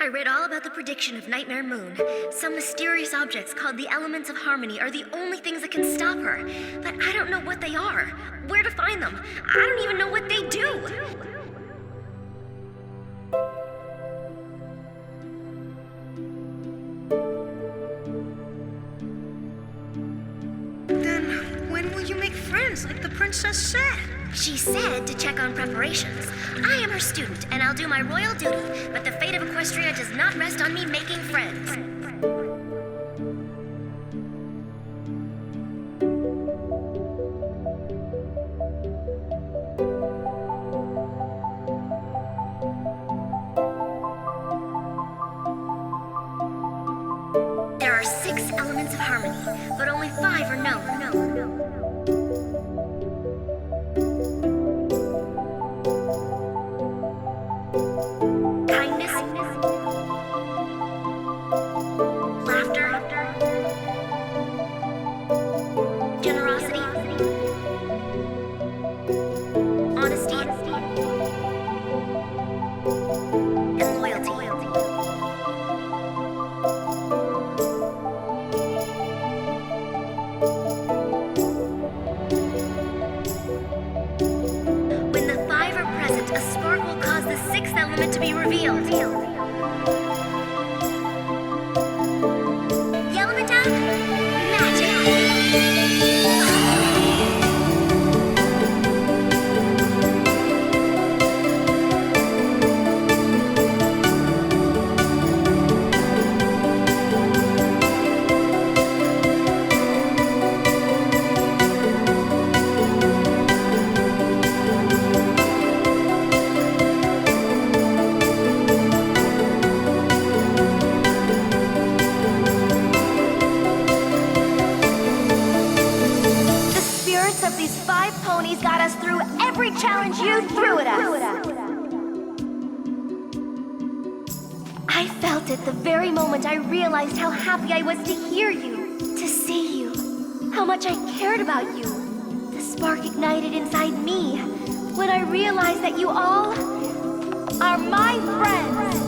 I read all about the prediction of Nightmare Moon. Some mysterious objects called the Elements of Harmony are the only things that can stop her. But I don't know what they are, where to find them. I don't even know what they do. Then when will you make friends like the princess said? She said to check on preparations. I am her student, and I'll do my royal duty, but the fate of Equestria does not rest on me making friends. There are 6 elements of harmony, but only 5 are known. Kindness, laughter, generosity, honesty, and loyalty. When the 5 are present, a spark will cause the 6th element to be revealed. The element of magic. The spirits of these 5 ponies got us through every challenge you threw at us. I felt it the very moment I realized how happy I was to hear you, to see you, how much I cared about you. The spark ignited inside me when I realized that you all are my friends.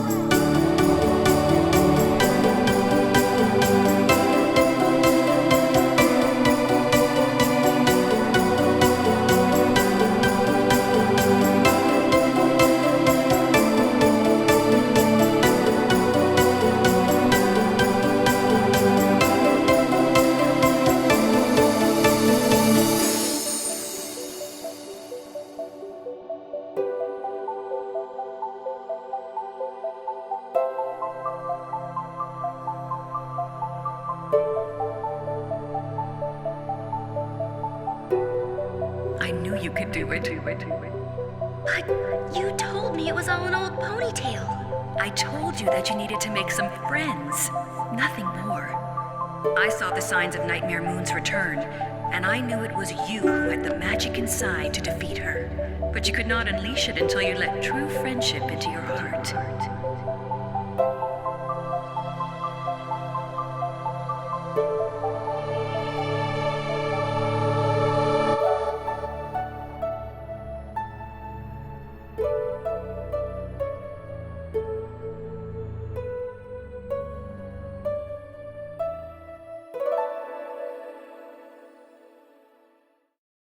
I knew you could do it. But you told me it was all an old ponytail. I told you that you needed to make some friends. Nothing more. I saw the signs of Nightmare Moon's return, and I knew it was you who had the magic inside to defeat her. But you could not unleash it until you let true friendship into your heart.